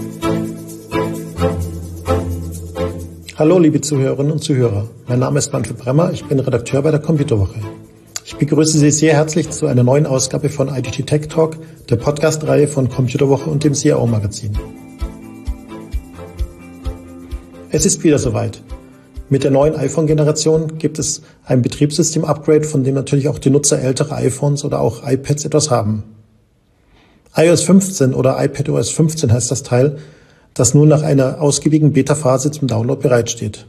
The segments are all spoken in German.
Hallo liebe Zuhörerinnen und Zuhörer, mein Name ist Manfred Bremmer, ich bin Redakteur bei der Computerwoche. Ich begrüße Sie sehr herzlich zu einer neuen Ausgabe von IDT Tech Talk, der Podcast-Reihe von Computerwoche und dem CIO-Magazin. Es ist wieder soweit. Mit der neuen iPhone-Generation gibt es ein Betriebssystem-Upgrade, von dem natürlich auch die Nutzer älterer iPhones oder auch iPads etwas haben. iOS 15 oder iPadOS 15 heißt das Teil, das nun nach einer ausgiebigen Beta-Phase zum Download bereitsteht.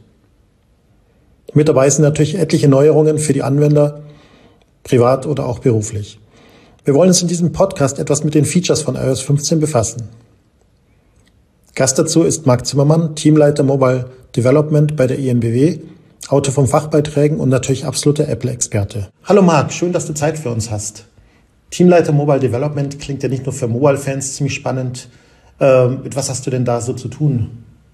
Mit dabei sind natürlich etliche Neuerungen für die Anwender, privat oder auch beruflich. Wir wollen uns in diesem Podcast etwas mit den Features von iOS 15 befassen. Gast dazu ist Marc Zimmermann, Teamleiter Mobile Development bei der IMBW, Autor von Fachbeiträgen und natürlich absoluter Apple-Experte. Hallo Marc, schön, dass du Zeit für uns hast. Teamleiter Mobile Development klingt ja nicht nur für Mobile-Fans ziemlich spannend. Mit was hast du denn da so zu tun?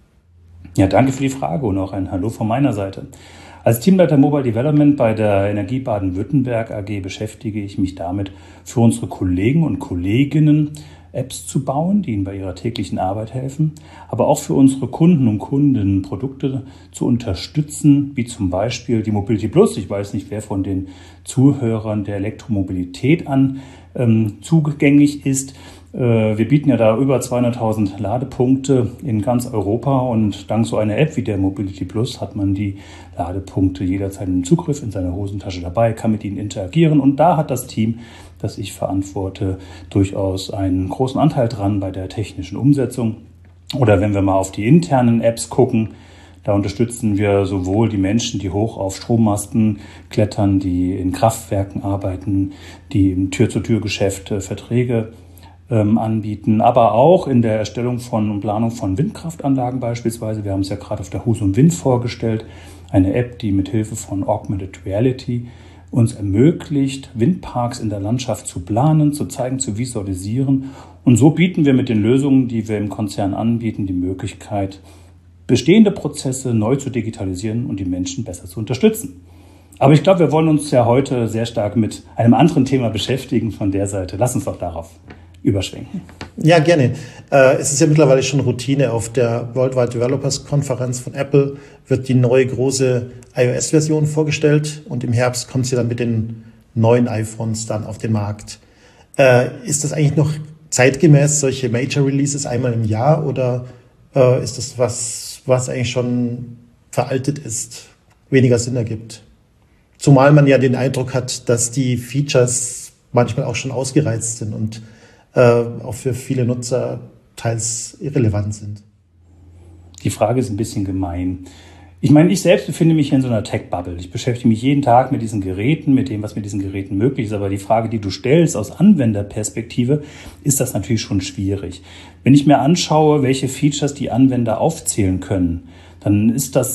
Ja, danke für die Frage und auch ein Hallo von meiner Seite. Als Teamleiter Mobile Development bei der Energie Baden-Württemberg AG beschäftige ich mich damit, für unsere Kollegen und Kolleginnen Apps zu bauen, die ihnen bei ihrer täglichen Arbeit helfen, aber auch für unsere Kunden und Kundinnen Produkte zu unterstützen, wie zum Beispiel die Mobility Plus. Ich weiß nicht, wer von den Zuhörern der Elektromobilität zugänglich ist. Wir bieten ja da über 200.000 Ladepunkte in ganz Europa und dank so einer App wie der Mobility Plus hat man die Ladepunkte jederzeit im Zugriff in seiner Hosentasche dabei, kann mit ihnen interagieren und da hat das Team, das ich verantworte, durchaus einen großen Anteil dran bei der technischen Umsetzung. Oder wenn wir mal auf die internen Apps gucken, da unterstützen wir sowohl die Menschen, die hoch auf Strommasten klettern, die in Kraftwerken arbeiten, die im Tür-zu-Tür-Geschäft Verträge anbieten, aber auch in der Erstellung und Planung von Windkraftanlagen beispielsweise. Wir haben es ja gerade auf der Husum Wind vorgestellt, eine App, die mit Hilfe von Augmented Reality uns ermöglicht, Windparks in der Landschaft zu planen, zu zeigen, zu visualisieren. Und so bieten wir mit den Lösungen, die wir im Konzern anbieten, die Möglichkeit, bestehende Prozesse neu zu digitalisieren und die Menschen besser zu unterstützen. Aber ich glaube, wir wollen uns ja heute sehr stark mit einem anderen Thema beschäftigen von der Seite. Lass uns doch darauf überschwenken. Ja, gerne. Es ist ja mittlerweile schon Routine. Auf der Worldwide Developers Konferenz von Apple wird die neue große iOS-Version vorgestellt und im Herbst kommt sie dann mit den neuen iPhones dann auf den Markt. Ist das eigentlich noch zeitgemäß, solche Major Releases einmal im Jahr oder ist das was eigentlich schon veraltet ist, weniger Sinn ergibt? Zumal man ja den Eindruck hat, dass die Features manchmal auch schon ausgereizt sind und auch für viele Nutzer teils irrelevant sind. Die Frage ist ein bisschen gemein. Ich meine, ich selbst befinde mich in so einer Tech-Bubble. Ich beschäftige mich jeden Tag mit diesen Geräten, mit dem, was mit diesen Geräten möglich ist. Aber die Frage, die du stellst aus Anwenderperspektive, ist das natürlich schon schwierig. Wenn ich mir anschaue, welche Features die Anwender aufzählen können, dann ist die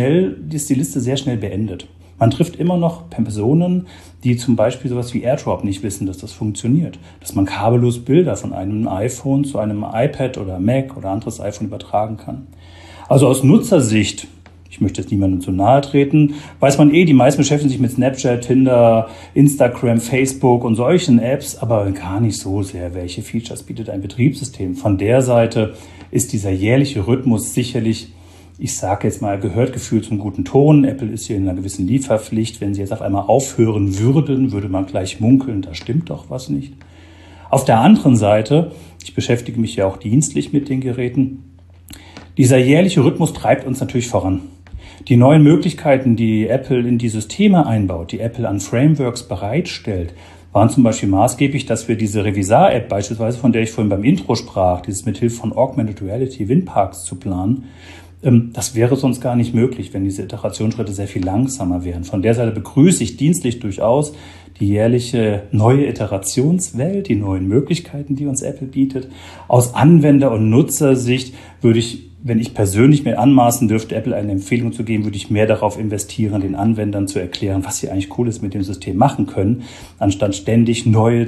Liste sehr schnell beendet. Man trifft immer noch Personen, die zum Beispiel sowas wie AirDrop nicht wissen, dass das funktioniert. Dass man kabellos Bilder von einem iPhone zu einem iPad oder Mac oder anderes iPhone übertragen kann. Also aus Nutzersicht, ich möchte jetzt niemandem zu nahe treten, weiß man die meisten beschäftigen sich mit Snapchat, Tinder, Instagram, Facebook und solchen Apps, aber gar nicht so sehr, welche Features bietet ein Betriebssystem. Von der Seite ist dieser jährliche Rhythmus sicherlich, ich sage jetzt mal, gehört gefühlt zum guten Ton. Apple ist hier in einer gewissen Lieferpflicht. Wenn sie jetzt auf einmal aufhören würden, würde man gleich munkeln, da stimmt doch was nicht. Auf der anderen Seite, ich beschäftige mich ja auch dienstlich mit den Geräten, dieser jährliche Rhythmus treibt uns natürlich voran. Die neuen Möglichkeiten, die Apple in die Systeme einbaut, die Apple an Frameworks bereitstellt, waren zum Beispiel maßgeblich, dass wir diese Revisar-App beispielsweise, von der ich vorhin beim Intro sprach, dieses mit Hilfe von Augmented Reality Windparks zu planen, das wäre sonst gar nicht möglich, wenn diese Iterationsschritte sehr viel langsamer wären. Von der Seite begrüße ich dienstlich durchaus die jährliche neue Iterationswelt, die neuen Möglichkeiten, die uns Apple bietet. Aus Anwender- und Nutzersicht würde ich, wenn ich persönlich mir anmaßen dürfte, Apple eine Empfehlung zu geben, würde ich mehr darauf investieren, den Anwendern zu erklären, was sie eigentlich Cooles mit dem System machen können, anstatt ständig neue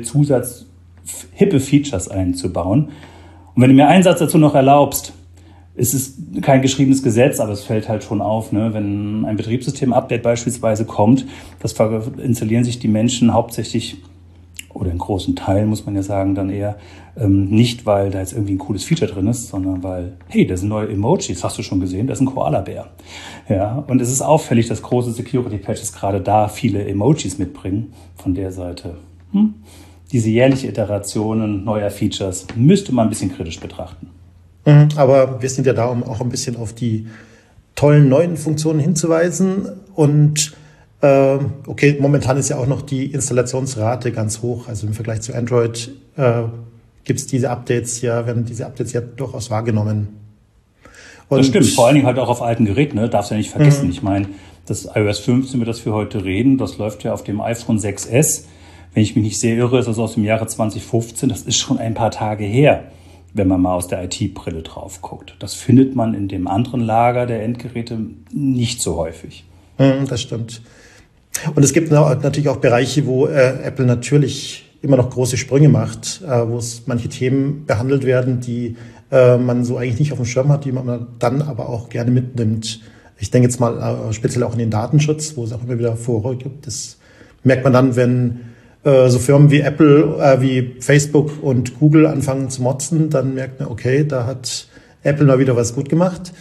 hippe Features einzubauen. Und wenn du mir einen Satz dazu noch erlaubst, es ist kein geschriebenes Gesetz, aber es fällt halt schon auf, ne? Wenn ein Betriebssystem-Update beispielsweise kommt, das installieren sich die Menschen hauptsächlich Oder in großen Teilen, muss man ja sagen, dann eher nicht, weil da jetzt irgendwie ein cooles Feature drin ist, sondern weil, hey, da sind neue Emojis, hast du schon gesehen, da ist ein Koala-Bär. Ja, und es ist auffällig, dass große Security-Patches gerade da viele Emojis mitbringen von der Seite. Diese jährliche Iterationen neuer Features müsste man ein bisschen kritisch betrachten. Aber wir sind ja da, um auch ein bisschen auf die tollen neuen Funktionen hinzuweisen. Und okay, momentan ist ja auch noch die Installationsrate ganz hoch. Also im Vergleich zu Android werden diese Updates ja durchaus wahrgenommen. Und das stimmt, vor allen Dingen halt auch auf alten Geräten, ne? Darfst du ja nicht vergessen. Ich meine, das iOS 15, über das wir heute reden, das läuft ja auf dem iPhone 6s. Wenn ich mich nicht sehr irre, ist das aus dem Jahre 2015. Das ist schon ein paar Tage her, wenn man mal aus der IT-Brille drauf guckt. Das findet man in dem anderen Lager der Endgeräte nicht so häufig. Das stimmt. Und es gibt natürlich auch Bereiche, wo Apple natürlich immer noch große Sprünge macht, wo es manche Themen behandelt werden, die man so eigentlich nicht auf dem Schirm hat, die man dann aber auch gerne mitnimmt. Ich denke jetzt mal speziell auch in den Datenschutz, wo es auch immer wieder Vorrang gibt. Das merkt man dann, wenn so Firmen wie Apple, wie Facebook und Google anfangen zu motzen, dann merkt man, okay, da hat Apple mal wieder was gut gemacht.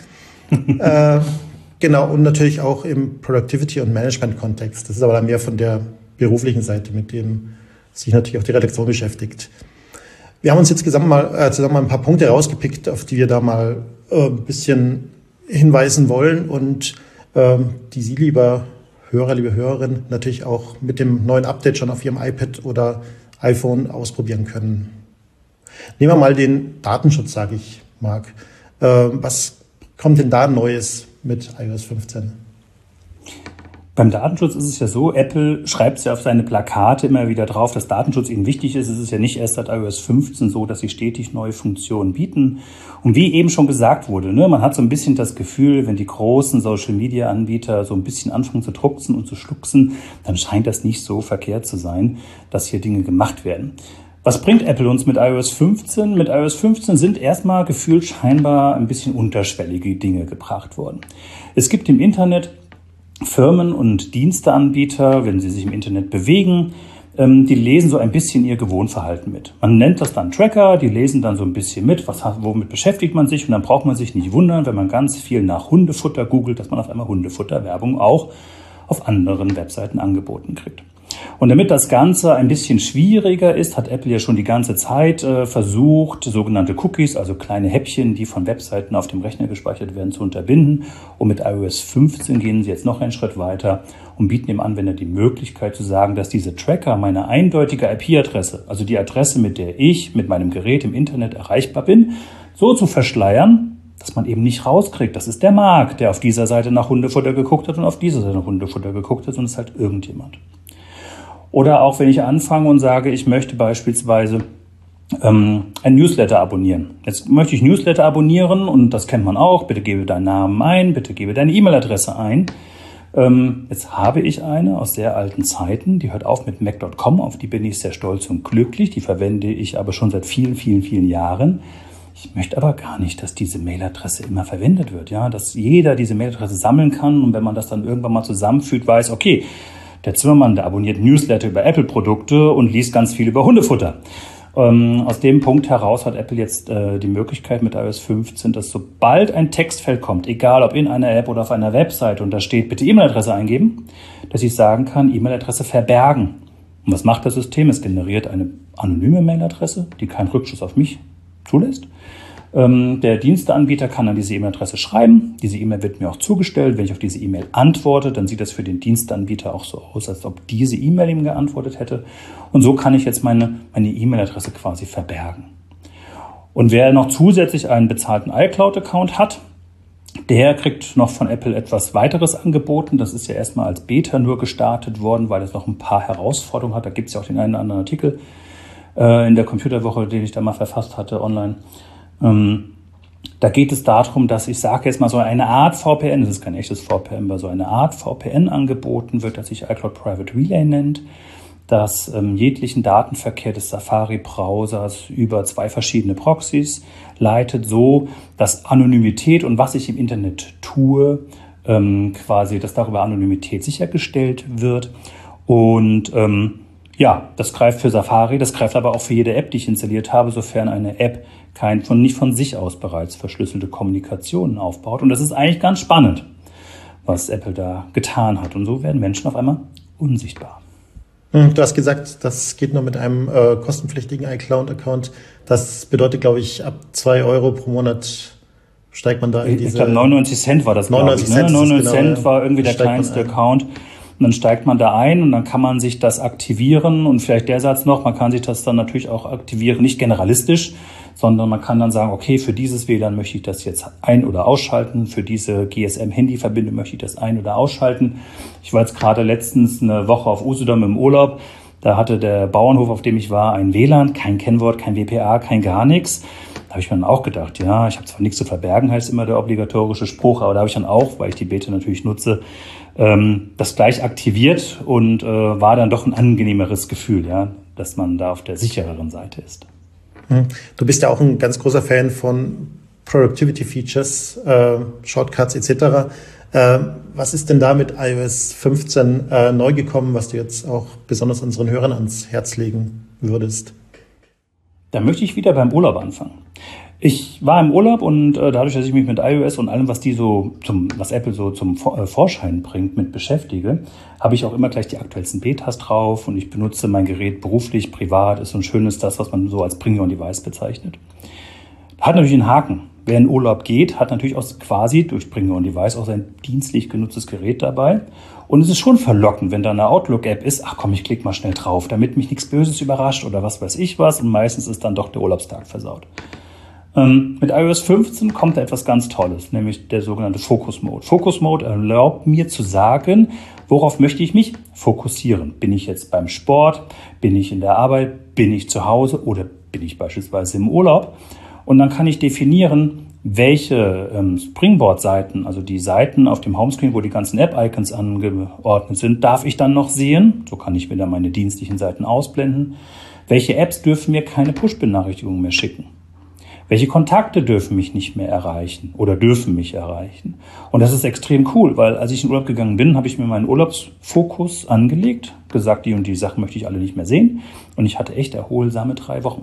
Genau, und natürlich auch im Productivity- und Management-Kontext. Das ist aber dann mehr von der beruflichen Seite, mit dem sich natürlich auch die Redaktion beschäftigt. Wir haben uns jetzt zusammen mal ein paar Punkte rausgepickt, auf die wir da mal ein bisschen hinweisen wollen und die Sie, lieber Hörer, liebe Hörerin, natürlich auch mit dem neuen Update schon auf Ihrem iPad oder iPhone ausprobieren können. Nehmen wir mal den Datenschutz, sage ich, Marc. Was kommt denn da Neues mit iOS 15? Beim Datenschutz ist es ja so, Apple schreibt es ja auf seine Plakate immer wieder drauf, dass Datenschutz ihnen wichtig ist. Es ist ja nicht erst seit iOS 15 so, dass sie stetig neue Funktionen bieten. Und wie eben schon gesagt wurde, ne, man hat so ein bisschen das Gefühl, wenn die großen Social-Media-Anbieter so ein bisschen anfangen zu drucksen und zu schlucksen, dann scheint das nicht so verkehrt zu sein, dass hier Dinge gemacht werden. Was bringt Apple uns mit iOS 15? Mit iOS 15 sind erstmal gefühlt scheinbar ein bisschen unterschwellige Dinge gebracht worden. Es gibt im Internet Firmen und Diensteanbieter, wenn sie sich im Internet bewegen, die lesen so ein bisschen ihr Gewohnverhalten mit. Man nennt das dann Tracker, die lesen dann so ein bisschen mit, womit beschäftigt man sich, und dann braucht man sich nicht wundern, wenn man ganz viel nach Hundefutter googelt, dass man auf einmal Hundefutterwerbung auch auf anderen Webseiten angeboten kriegt. Und damit das Ganze ein bisschen schwieriger ist, hat Apple ja schon die ganze Zeit versucht, sogenannte Cookies, also kleine Häppchen, die von Webseiten auf dem Rechner gespeichert werden, zu unterbinden. Und mit iOS 15 gehen sie jetzt noch einen Schritt weiter und bieten dem Anwender die Möglichkeit zu sagen, dass diese Tracker meine eindeutige IP-Adresse, also die Adresse, mit der ich mit meinem Gerät im Internet erreichbar bin, so zu verschleiern, dass man eben nicht rauskriegt, das ist der Marc, der auf dieser Seite nach Hundefutter geguckt hat und auf dieser Seite nach Hundefutter geguckt hat, sondern es ist halt irgendjemand. Oder auch wenn ich anfange und sage, ich möchte beispielsweise ein Newsletter abonnieren. Jetzt möchte ich Newsletter abonnieren und das kennt man auch. Bitte gebe deinen Namen ein, bitte gebe deine E-Mail-Adresse ein. Jetzt habe ich eine aus sehr alten Zeiten, die hört auf mit mac.com, auf die bin ich sehr stolz und glücklich. Die verwende ich aber schon seit vielen, vielen, vielen Jahren. Ich möchte aber gar nicht, dass diese Mailadresse immer verwendet wird, ja, dass jeder diese Mailadresse sammeln kann und wenn man das dann irgendwann mal zusammenfügt, weiß, okay, der Zimmermann, der abonniert Newsletter über Apple-Produkte und liest ganz viel über Hundefutter. Aus dem Punkt heraus hat Apple jetzt die Möglichkeit mit iOS 15, dass sobald ein Textfeld kommt, egal ob in einer App oder auf einer Website, und da steht, bitte E-Mail-Adresse eingeben, dass ich sagen kann, E-Mail-Adresse verbergen. Und was macht das System? Es generiert eine anonyme Mail-Adresse, die keinen Rückschluss auf mich zulässt. Der Diensteanbieter kann an diese E-Mail-Adresse schreiben. Diese E-Mail wird mir auch zugestellt. Wenn ich auf diese E-Mail antworte, dann sieht das für den Diensteanbieter auch so aus, als ob diese E-Mail ihm geantwortet hätte. Und so kann ich jetzt meine E-Mail-Adresse quasi verbergen. Und wer noch zusätzlich einen bezahlten iCloud-Account hat, der kriegt noch von Apple etwas weiteres angeboten. Das ist ja erstmal als Beta nur gestartet worden, weil es noch ein paar Herausforderungen hat. Da gibt es ja auch den einen oder anderen Artikel in der Computerwoche, den ich da mal verfasst hatte online. Da geht es darum, dass ich sage jetzt mal so eine Art VPN, das ist kein echtes VPN, aber so eine Art VPN angeboten wird, das sich iCloud Private Relay nennt, das jeglichen Datenverkehr des Safari-Browsers über zwei verschiedene Proxys leitet, so dass Anonymität und was ich im Internet tue, quasi, dass darüber Anonymität sichergestellt wird. Und Ja, das greift für Safari, das greift aber auch für jede App, die ich installiert habe, sofern eine App nicht von sich aus bereits verschlüsselte Kommunikationen aufbaut. Und das ist eigentlich ganz spannend, was Apple da getan hat. Und so werden Menschen auf einmal unsichtbar. Du hast gesagt, das geht nur mit einem kostenpflichtigen iCloud-Account. Das bedeutet, glaube ich, ab 2 Euro pro Monat steigt man da in diese... Ich glaube, 99 Cent war das, 99 glaube ich. 99 genau, Cent war irgendwie der kleinste Account. Und dann steigt man da ein und dann kann man sich das aktivieren. Und vielleicht der Satz noch, man kann sich das dann natürlich auch aktivieren, nicht generalistisch, sondern man kann dann sagen, okay, für dieses WLAN möchte ich das jetzt ein- oder ausschalten, für diese GSM-Handy-Verbindung möchte ich das ein- oder ausschalten. Ich war jetzt gerade letztens eine Woche auf Usedom im Urlaub, da hatte der Bauernhof, auf dem ich war, ein WLAN, kein Kennwort, kein WPA, kein gar nichts. Da habe ich mir dann auch gedacht, ja, ich habe zwar nichts zu verbergen, heißt immer der obligatorische Spruch, aber da habe ich dann auch, weil ich die Beta natürlich nutze, das gleich aktiviert und war dann doch ein angenehmeres Gefühl, ja, dass man da auf der sichereren Seite ist. Du bist ja auch ein ganz großer Fan von Productivity Features, Shortcuts etc. Was ist denn da mit iOS 15 neu gekommen, was du jetzt auch besonders unseren Hörern ans Herz legen würdest? Da möchte ich wieder beim Urlaub anfangen. Ich war im Urlaub und dadurch, dass ich mich mit iOS und allem, was was Apple so zum Vorschein bringt, mit beschäftige, habe ich auch immer gleich die aktuellsten Betas drauf und ich benutze mein Gerät beruflich, privat. Ist so ein schönes, das, was man so als Bring-Your-Own-Device bezeichnet. Hat natürlich einen Haken. Wer in Urlaub geht, hat natürlich auch quasi durch Bring-Your-Own-Device auch sein dienstlich genutztes Gerät dabei. Und es ist schon verlockend, wenn da eine Outlook-App ist, ach komm, ich klicke mal schnell drauf, damit mich nichts Böses überrascht oder was weiß ich was. Und meistens ist dann doch der Urlaubstag versaut. Mit iOS 15 kommt da etwas ganz Tolles, nämlich der sogenannte Focus Mode. Focus Mode erlaubt mir zu sagen, worauf möchte ich mich fokussieren. Bin ich jetzt beim Sport, bin ich in der Arbeit, bin ich zu Hause oder bin ich beispielsweise im Urlaub? Und dann kann ich definieren, welche Springboard-Seiten, also die Seiten auf dem Homescreen, wo die ganzen App-Icons angeordnet sind, darf ich dann noch sehen. So kann ich mir dann meine dienstlichen Seiten ausblenden. Welche Apps dürfen mir keine Push-Benachrichtigungen mehr schicken? Welche Kontakte dürfen mich nicht mehr erreichen oder dürfen mich erreichen? Und das ist extrem cool, weil als ich in Urlaub gegangen bin, habe ich mir meinen Urlaubsfokus angelegt, gesagt, die und die Sachen möchte ich alle nicht mehr sehen. Und ich hatte echt erholsame 3 Wochen.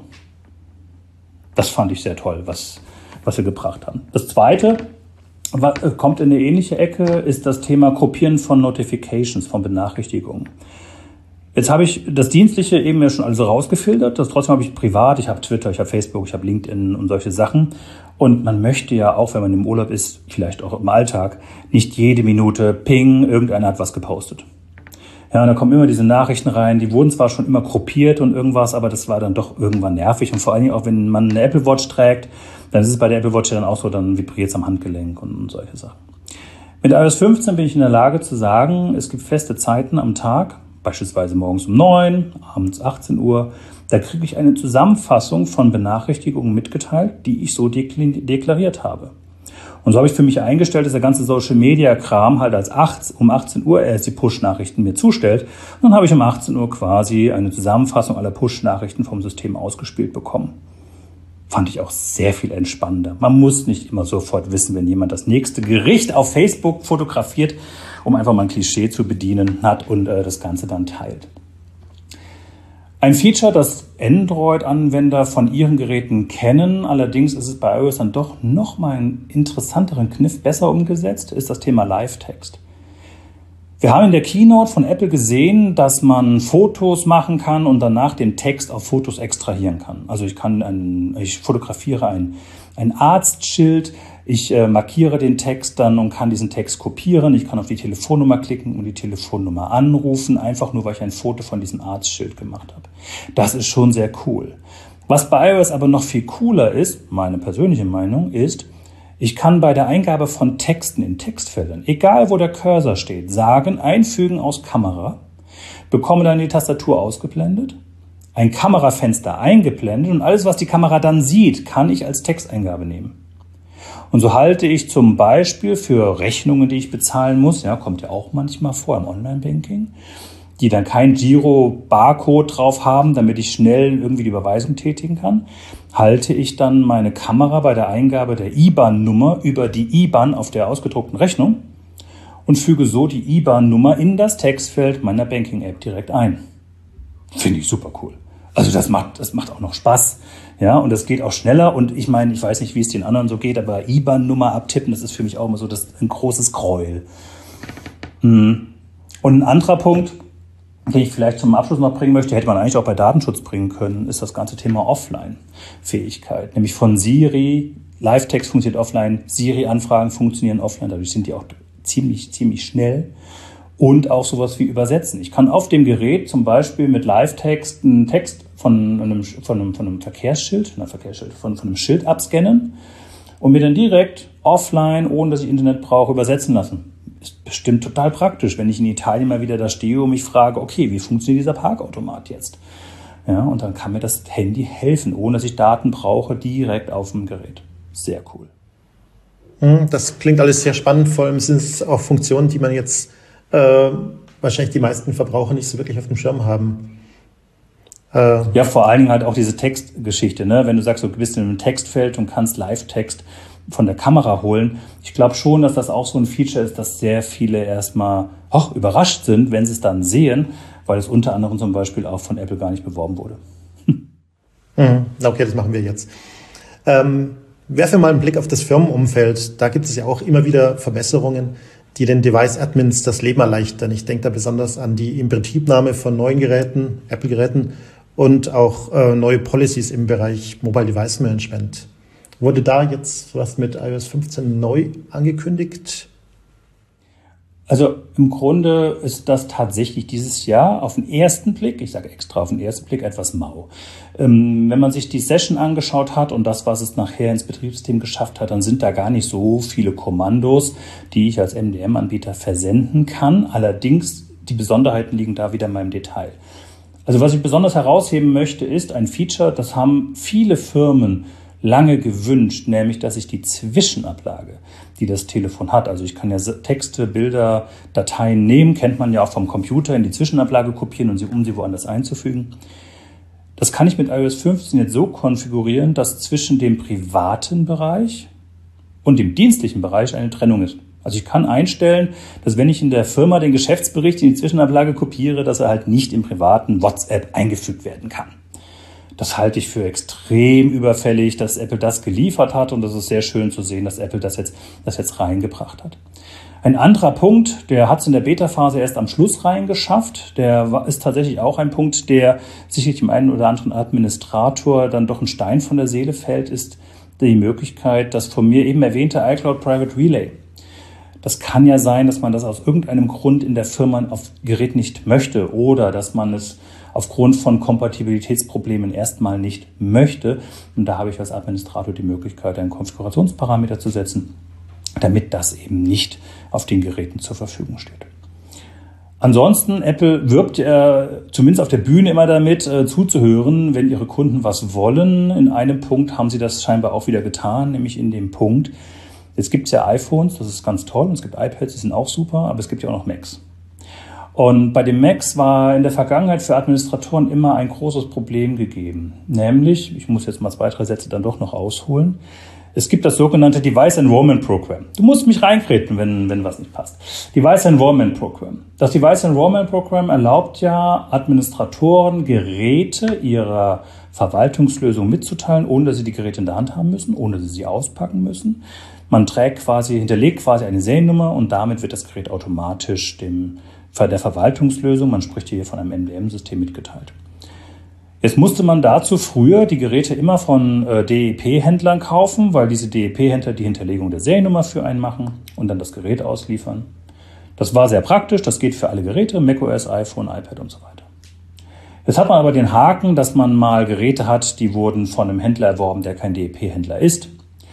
Das fand ich sehr toll, was wir gebracht haben. Das Zweite, kommt in eine ähnliche Ecke, ist das Thema Gruppieren von Notifications, von Benachrichtigungen. Jetzt habe ich das Dienstliche eben ja schon alles rausgefiltert. Trotzdem habe ich privat, ich habe Twitter, ich habe Facebook, ich habe LinkedIn und solche Sachen. Und man möchte ja auch, wenn man im Urlaub ist, vielleicht auch im Alltag, nicht jede Minute ping, irgendeiner hat was gepostet. Ja, und da kommen immer diese Nachrichten rein, die wurden zwar schon immer gruppiert und irgendwas, aber das war dann doch irgendwann nervig. Und vor allen Dingen auch, wenn man eine Apple Watch trägt, dann ist es bei der Apple Watch ja dann auch so, dann vibriert es am Handgelenk und solche Sachen. Mit iOS 15 bin ich in der Lage zu sagen, es gibt feste Zeiten am Tag, beispielsweise morgens um 9, abends 18 Uhr, da kriege ich eine Zusammenfassung von Benachrichtigungen mitgeteilt, die ich so deklariert habe. Und so habe ich für mich eingestellt, dass der ganze Social-Media-Kram halt um 18 Uhr erst die Push-Nachrichten mir zustellt. Und dann habe ich um 18 Uhr quasi eine Zusammenfassung aller Push-Nachrichten vom System ausgespielt bekommen. Fand ich auch sehr viel entspannender. Man muss nicht immer sofort wissen, wenn jemand das nächste Gericht auf Facebook fotografiert, um einfach mal ein Klischee zu bedienen hat und das Ganze dann teilt. Ein Feature, das Android-Anwender von ihren Geräten kennen, allerdings ist es bei iOS dann doch noch mal einen interessanteren Kniff besser umgesetzt, ist das Thema Live-Text. Wir haben in der Keynote von Apple gesehen, dass man Fotos machen kann und danach den Text auf Fotos extrahieren kann. Also ich fotografiere ein Arztschild, ich markiere den Text dann und kann diesen Text kopieren. Ich kann auf die Telefonnummer klicken und die Telefonnummer anrufen, einfach nur, weil ich ein Foto von diesem Arztschild gemacht habe. Das ist schon sehr cool. Was bei iOS aber noch viel cooler ist, meine persönliche Meinung, ist, ich kann bei der Eingabe von Texten in Textfeldern, egal wo der Cursor steht, sagen, einfügen aus Kamera, bekomme dann die Tastatur ausgeblendet, ein Kamerafenster eingeblendet und alles, was die Kamera dann sieht, kann ich als Texteingabe nehmen. Und so halte ich zum Beispiel für Rechnungen, die ich bezahlen muss, ja, kommt ja auch manchmal vor im Online-Banking, die dann kein Giro-Barcode drauf haben, damit ich schnell irgendwie die Überweisung tätigen kann, halte ich dann meine Kamera bei der Eingabe der IBAN-Nummer über die IBAN auf der ausgedruckten Rechnung und füge so die IBAN-Nummer in das Textfeld meiner Banking-App direkt ein. Finde ich super cool. Also das macht auch noch Spaß. Ja, und das geht auch schneller. Und ich meine, ich weiß nicht, wie es den anderen so geht, aber IBAN-Nummer abtippen, das ist für mich auch immer so ein großes Gräuel. Und ein anderer Punkt, den ich vielleicht zum Abschluss noch bringen möchte, hätte man eigentlich auch bei Datenschutz bringen können, ist das ganze Thema Offline-Fähigkeit. Nämlich von Siri, Live-Text funktioniert offline, Siri-Anfragen funktionieren offline, dadurch sind die auch ziemlich schnell. Und auch sowas wie Übersetzen. Ich kann auf dem Gerät zum Beispiel mit Live-Text einen Text von einem Verkehrsschild, von einem Schild abscannen und mir dann direkt offline, ohne dass ich Internet brauche, übersetzen lassen. Ist bestimmt total praktisch, wenn ich in Italien mal wieder da stehe und mich frage, okay, wie funktioniert dieser Parkautomat jetzt? Ja, und dann kann mir das Handy helfen, ohne dass ich Daten brauche, direkt auf dem Gerät. Sehr cool. Das klingt alles sehr spannend, vor allem sind es auch Funktionen, die man jetzt wahrscheinlich die meisten Verbraucher nicht so wirklich auf dem Schirm haben. Ja, vor allen Dingen halt auch diese Textgeschichte, ne? Wenn du sagst, du bist in einem Textfeld und kannst Live-Text von der Kamera holen. Ich glaube schon, dass das auch so ein Feature ist, dass sehr viele erstmal überrascht sind, wenn sie es dann sehen, weil es unter anderem zum Beispiel auch von Apple gar nicht beworben wurde. Okay, das machen wir jetzt. Werfen wir mal einen Blick auf das Firmenumfeld. Da gibt es ja auch immer wieder Verbesserungen, die den Device-Admins das Leben erleichtern. Ich denke da besonders an die Inbetriebnahme von neuen Geräten, Apple-Geräten und auch neue Policies im Bereich Mobile Device Management. Wurde da jetzt was mit iOS 15 neu angekündigt? Also im Grunde ist das tatsächlich dieses Jahr auf den ersten Blick, ich sage extra auf den ersten Blick, etwas mau. Wenn man sich die Session angeschaut hat und das, was es nachher ins Betriebssystem geschafft hat, dann sind da gar nicht so viele Kommandos, die ich als MDM-Anbieter versenden kann. Allerdings, die Besonderheiten liegen da wieder in meinem Detail. Also was ich besonders herausheben möchte, ist ein Feature, das haben viele Firmen lange gewünscht, nämlich, dass ich die Zwischenablage, die das Telefon hat, also ich kann ja Texte, Bilder, Dateien nehmen, kennt man ja auch vom Computer, in die Zwischenablage kopieren und um sie woanders einzufügen. Das kann ich mit iOS 15 jetzt so konfigurieren, dass zwischen dem privaten Bereich und dem dienstlichen Bereich eine Trennung ist. Also ich kann einstellen, dass wenn ich in der Firma den Geschäftsbericht in die Zwischenablage kopiere, dass er halt nicht im privaten WhatsApp eingefügt werden kann. Das halte ich für extrem überfällig, dass Apple das geliefert hat und das ist sehr schön zu sehen, dass Apple das jetzt reingebracht hat. Ein anderer Punkt, der hat es in der Beta-Phase erst am Schluss reingeschafft, der ist tatsächlich auch ein Punkt, der sicherlich dem einen oder anderen Administrator dann doch ein Stein von der Seele fällt, ist die Möglichkeit, das von mir eben erwähnte iCloud Private Relay. Das kann ja sein, dass man das aus irgendeinem Grund in der Firma auf Gerät nicht möchte oder dass man es aufgrund von Kompatibilitätsproblemen erstmal nicht möchte. Und da habe ich als Administrator die Möglichkeit, einen Konfigurationsparameter zu setzen, damit das eben nicht auf den Geräten zur Verfügung steht. Ansonsten, Apple wirbt zumindest auf der Bühne immer damit, zuzuhören, wenn ihre Kunden was wollen. In einem Punkt haben sie das scheinbar auch wieder getan, nämlich in dem Punkt, jetzt gibt es ja iPhones, das ist ganz toll, und es gibt iPads, die sind auch super, aber es gibt ja auch noch Macs. Und bei den Macs war in der Vergangenheit für Administratoren immer ein großes Problem gegeben. Nämlich, ich muss jetzt mal 2, 3 Sätze dann doch noch ausholen, es gibt das sogenannte Device Enrollment Program. Du musst mich reintreten, wenn was nicht passt. Device Enrollment Program. Das Device Enrollment Program erlaubt ja Administratoren, Geräte ihrer Verwaltungslösung mitzuteilen, ohne dass sie die Geräte in der Hand haben müssen, ohne dass sie auspacken müssen. Man hinterlegt quasi eine Seriennummer und damit wird das Gerät automatisch der Verwaltungslösung, man spricht hier von einem MDM-System, mitgeteilt. Jetzt musste man dazu früher die Geräte immer von DEP-Händlern kaufen, weil diese DEP-Händler die Hinterlegung der Seriennummer für einen machen und dann das Gerät ausliefern. Das war sehr praktisch, das geht für alle Geräte, macOS, iPhone, iPad und so weiter. Jetzt hat man aber den Haken, dass man mal Geräte hat, die wurden von einem Händler erworben, der kein DEP-Händler ist.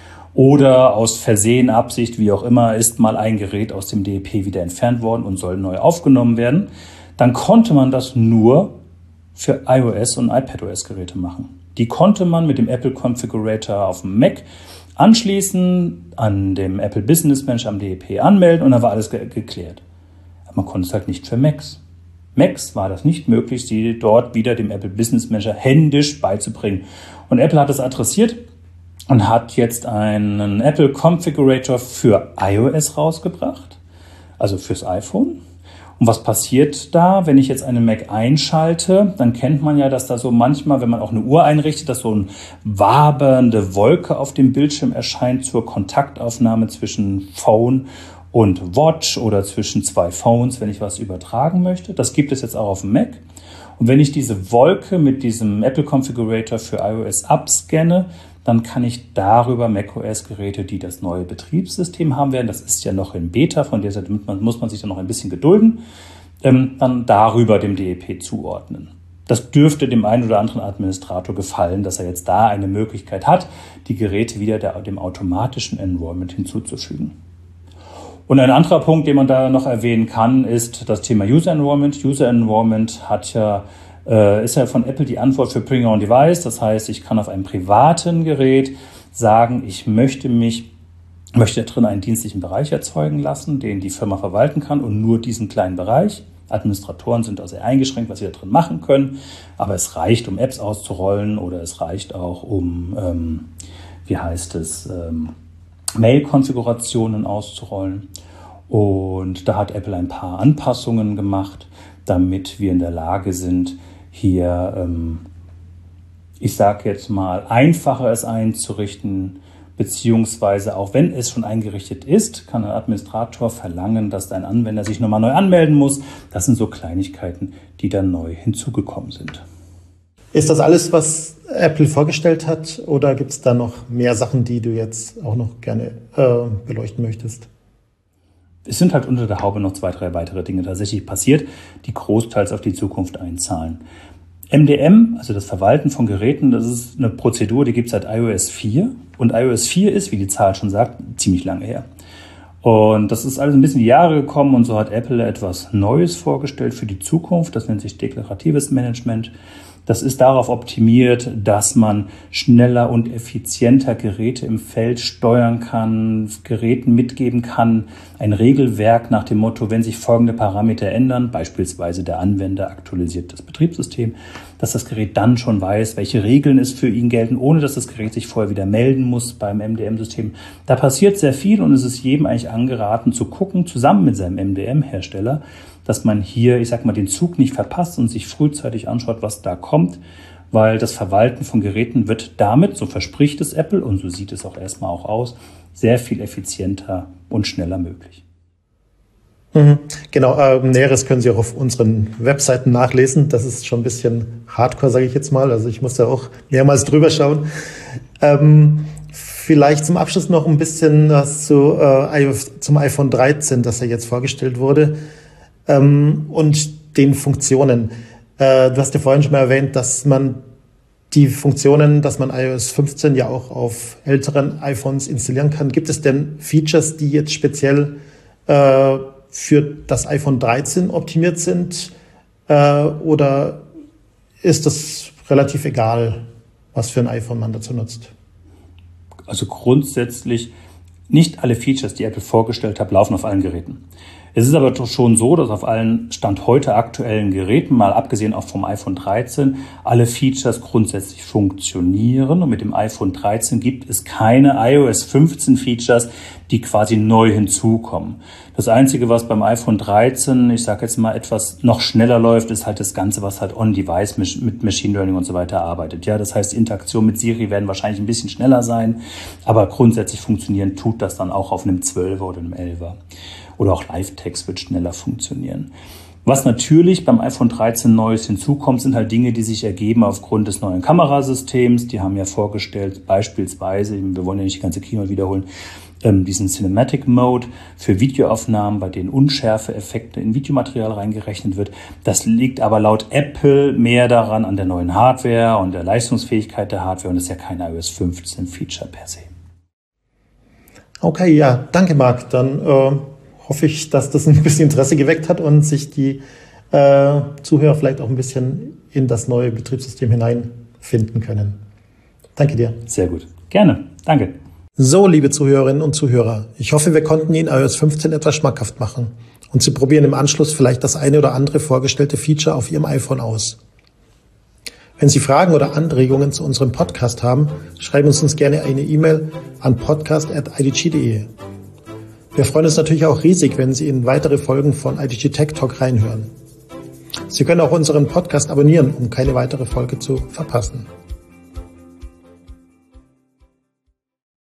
Oder aus Versehen, Absicht, wie auch immer, ist mal ein Gerät aus dem DEP wieder entfernt worden und soll neu aufgenommen werden. Dann konnte man das nur für iOS und iPadOS-Geräte machen. Die konnte man mit dem Apple Configurator auf dem Mac anschließen, an dem Apple Business Manager am DEP anmelden und dann war alles geklärt. Aber man konnte es halt nicht für Macs. Macs war das nicht möglich, sie dort wieder dem Apple Business Manager händisch beizubringen. Und Apple hat das adressiert und hat jetzt einen Apple Configurator für iOS rausgebracht, also fürs iPhone. Und Und was passiert da, wenn ich jetzt einen Mac einschalte? Dann kennt man ja, dass da so manchmal, wenn man auch eine Uhr einrichtet, dass so eine wabernde Wolke auf dem Bildschirm erscheint zur Kontaktaufnahme zwischen Phone und Watch oder zwischen zwei Phones, wenn ich was übertragen möchte. Das gibt es jetzt auch auf dem Mac. Und wenn ich diese Wolke mit diesem Apple Configurator für iOS abscanne, dann kann ich darüber macOS-Geräte, die das neue Betriebssystem haben werden, das ist ja noch in Beta, von der Seite muss man sich dann noch ein bisschen gedulden, dann darüber dem DEP zuordnen. Das dürfte dem einen oder anderen Administrator gefallen, dass er jetzt da eine Möglichkeit hat, die Geräte wieder dem automatischen Enrollment hinzuzufügen. Und ein anderer Punkt, den man da noch erwähnen kann, ist das Thema User Enrollment. User Enrollment ist ja von Apple die Antwort für Bring Your Own Device. Das heißt, ich kann auf einem privaten Gerät sagen, ich möchte da drin einen dienstlichen Bereich erzeugen lassen, den die Firma verwalten kann und nur diesen kleinen Bereich. Administratoren sind auch sehr eingeschränkt, was sie da drin machen können. Aber es reicht, um Apps auszurollen oder es reicht auch, um, Mail-Konfigurationen auszurollen. Und da hat Apple ein paar Anpassungen gemacht, damit wir in der Lage sind, hier, ich sage jetzt mal, einfacher es einzurichten, beziehungsweise auch wenn es schon eingerichtet ist, kann ein Administrator verlangen, dass ein Anwender sich nochmal neu anmelden muss. Das sind so Kleinigkeiten, die dann neu hinzugekommen sind. Ist das alles, was Apple vorgestellt hat, oder gibt es da noch mehr Sachen, die du jetzt auch noch gerne beleuchten möchtest? Es sind halt unter der Haube noch 2, 3 weitere Dinge tatsächlich passiert, die großteils auf die Zukunft einzahlen. MDM, also das Verwalten von Geräten, das ist eine Prozedur, die gibt es seit iOS 4. Und iOS 4 ist, wie die Zahl schon sagt, ziemlich lange her. Und das ist alles ein bisschen in die Jahre gekommen und so hat Apple etwas Neues vorgestellt für die Zukunft. Das nennt sich deklaratives Management. Das ist darauf optimiert, dass man schneller und effizienter Geräte im Feld steuern kann, Geräten mitgeben kann. Ein Regelwerk nach dem Motto, wenn sich folgende Parameter ändern, beispielsweise der Anwender aktualisiert das Betriebssystem, dass das Gerät dann schon weiß, welche Regeln es für ihn gelten, ohne dass das Gerät sich vorher wieder melden muss beim MDM-System. Da passiert sehr viel und es ist jedem eigentlich angeraten zu gucken, zusammen mit seinem MDM-Hersteller, dass man hier, ich sag mal, den Zug nicht verpasst und sich frühzeitig anschaut, was da kommt, weil das Verwalten von Geräten wird damit, so verspricht es Apple und so sieht es auch erstmal auch aus, sehr viel effizienter und schneller möglich. Genau, Näheres können Sie auch auf unseren Webseiten nachlesen. Das ist schon ein bisschen hardcore, sage ich jetzt mal. Also ich muss da auch mehrmals drüber schauen. Vielleicht zum Abschluss noch ein bisschen was zum iPhone 13, das ja jetzt vorgestellt wurde. Und den Funktionen. Du hast ja vorhin schon mal erwähnt, dass man die Funktionen, dass man iOS 15 ja auch auf älteren iPhones installieren kann. Gibt es denn Features, die jetzt speziell für das iPhone 13 optimiert sind? Oder ist das relativ egal, was für ein iPhone man dazu nutzt? Also grundsätzlich nicht alle Features, die Apple vorgestellt hat, laufen auf allen Geräten. Es ist aber doch schon so, dass auf allen Stand heute aktuellen Geräten, mal abgesehen auch vom iPhone 13, alle Features grundsätzlich funktionieren. Und mit dem iPhone 13 gibt es keine iOS 15 Features, die quasi neu hinzukommen. Das Einzige, was beim iPhone 13, ich sage jetzt mal, etwas noch schneller läuft, ist halt das Ganze, was halt on-device mit Machine Learning und so weiter arbeitet. Ja, das heißt, die Interaktion mit Siri werden wahrscheinlich ein bisschen schneller sein, aber grundsätzlich funktionieren tut das dann auch auf einem 12er oder einem 11er. Oder auch Live-Text wird schneller funktionieren. Was natürlich beim iPhone 13 Neues hinzukommt, sind halt Dinge, die sich ergeben aufgrund des neuen Kamerasystems. Die haben ja vorgestellt, beispielsweise, wir wollen ja nicht die ganze Keynote wiederholen, diesen Cinematic Mode für Videoaufnahmen, bei denen Unschärfe-Effekte in Videomaterial reingerechnet wird. Das liegt aber laut Apple mehr daran an der neuen Hardware und der Leistungsfähigkeit der Hardware und ist ja kein iOS 15 Feature per se. Okay, ja, danke Marc. Dann hoffe ich, dass das ein bisschen Interesse geweckt hat und sich die Zuhörer vielleicht auch ein bisschen in das neue Betriebssystem hineinfinden können. Danke dir. Sehr gut. Gerne. Danke. So, liebe Zuhörerinnen und Zuhörer, ich hoffe, wir konnten Ihnen iOS 15 etwas schmackhaft machen und Sie probieren im Anschluss vielleicht das eine oder andere vorgestellte Feature auf Ihrem iPhone aus. Wenn Sie Fragen oder Anregungen zu unserem Podcast haben, schreiben Sie uns gerne eine E-Mail an podcast@idg.de. Wir freuen uns natürlich auch riesig, wenn Sie in weitere Folgen von IDG Tech Talk reinhören. Sie können auch unseren Podcast abonnieren, um keine weitere Folge zu verpassen.